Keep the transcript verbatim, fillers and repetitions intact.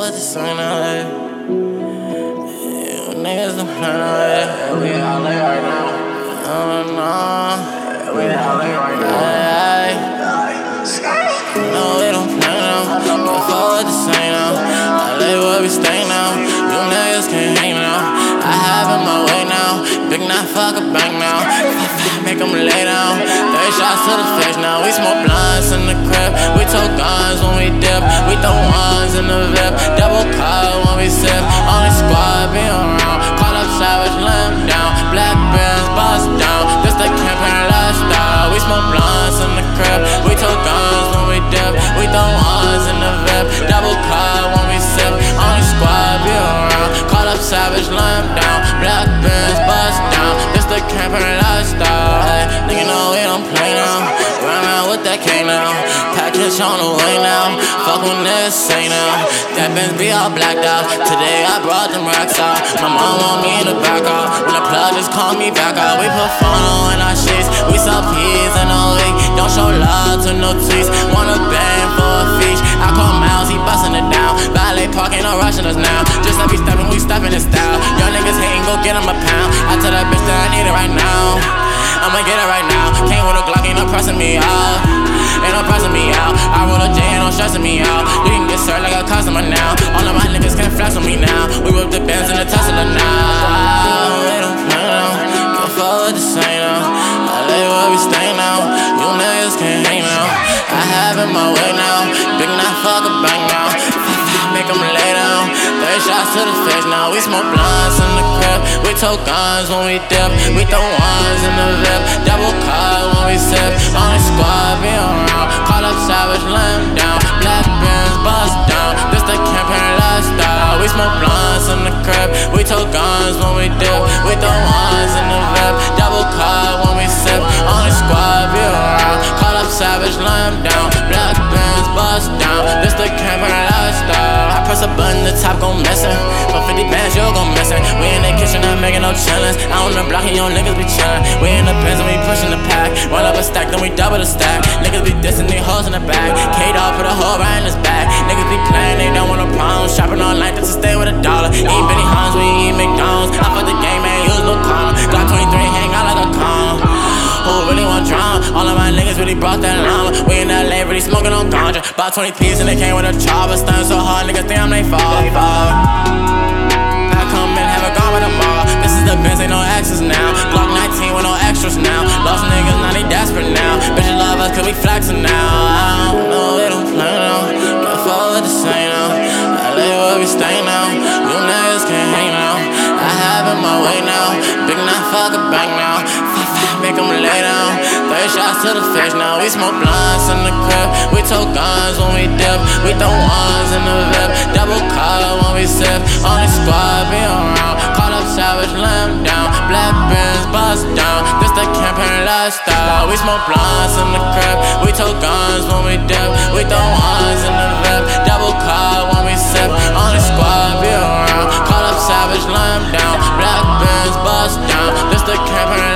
with the sign of it. You niggas don't plan on it. We in L A right now. Oh no. We in L A right now. Hey, hey. No, we don't plan on. Go forward the sign of L A where we stay now. You niggas can't hang now. I have it my way now. Big knife, fuck a bank now. Make them lay down. Three shots to the face now. We smoke blunts in the crib. We tote guns when we dip. We throw ones in the V I P. Double cut when we sip. Only squad be around. Call up Savage, limp down. Black bands, bust down. This the campaign lifestyle. We smoke blunts in the crib. We tote guns when we dip. We throw ones in the V I P. Double cut when we sip. Only squad be around. Call up Savage, limp down. Black bands, bust down. This the campaign lifestyle. Hey, nigga know we don't play now. Run out with that K now. Package on the way now. Fuck when niggas say now. That Benz be all blacked out. Today I brought them racks out. My mom want me in the back out. When the plug just call me back out. We put phone in our sheets. We sell peas in a week. Don't show love to no tweets. Wanna bang for a fish. I call Miles, he bustin' it down. Valet park ain't no rushing us now. Just like we steppin', we steppin' in style. Young niggas hatin', go get him a pound. I tell that bitch that I need it right now. I'ma get it right now. Came with a Glock, ain't no pressing me out. Ain't no pressing me out. I roll a J, ain't no stressing me out. You can get served like a customer now. All of my niggas can't flex on me now. We whip the Benz in the Tesla now. We don't play now. Go forward the same now. L A where we stay now. You niggas can't hang now. I have it my way now. Big knife, fuck a bank now. Make them lay down. Three shots to the face now. We smoke blunts in the crib. We tote guns when we dip. We throw ones in the V I P. Double cut when we sip. Only squad be around. Call up Savage, limp down. Black bands, bust down. This the campaign lifestyle. We smoke blunts in the crib. We tote guns when we dip. We throw ones in the V I P. Double cut when we sip. Only squad be around. Call up Savage, limp down. Black bands, bust down. This the campaign lifestyle. I press a button, the top gon' missin'. For fifty bands, you gon' missin'. We in the kitchen, not making no chillins'. I on the block and young niggas be chillin'. We in the Benz and we pushin' the pack. Roll up a stack, then we double the stack. Niggas be dissing, they hoes in the back. K-Dog put a hole right in his back. Niggas be playin', they don't want a problem. Shopping online just to stay with a dollar. Eat Benny Hans, we eat McDonald's. I fuck the game, man, use no condom. Glock twenty-three, hang out like a con. Who really want drama? All of my niggas really brought that llama. We in L A, really smoking on ganja. Bought twenty P's and they came with a chopper. Stunning so hard, niggas think I'm they fall. I come in, have a gone with them all. This is the Benz, ain't no extras now. Glock nineteen with no extras now. Lost niggas, now they desperate now. Bitches love us cause we flexin' now. I don't know, we don't play now. Get forward the same now. L A where we stay now. You niggas can't hang now. I have it my way now. Big knife, fuck a bank now. Make them lay down. Three shots to the face now. We smoke blunts in the crib. We tote guns when we dip. We throw ones in the V I P. Double cut when we sip. Only squad be around. Call up Savage, limp down. Black bands, bust down. This the campaign lifestyle. We smoke blunts in the crib. We tote guns when we dip. We throw ones in the V I P. Double cut when we sip. Only squad be around. Call up Savage, limp down. Black bands, bust down. This the campaign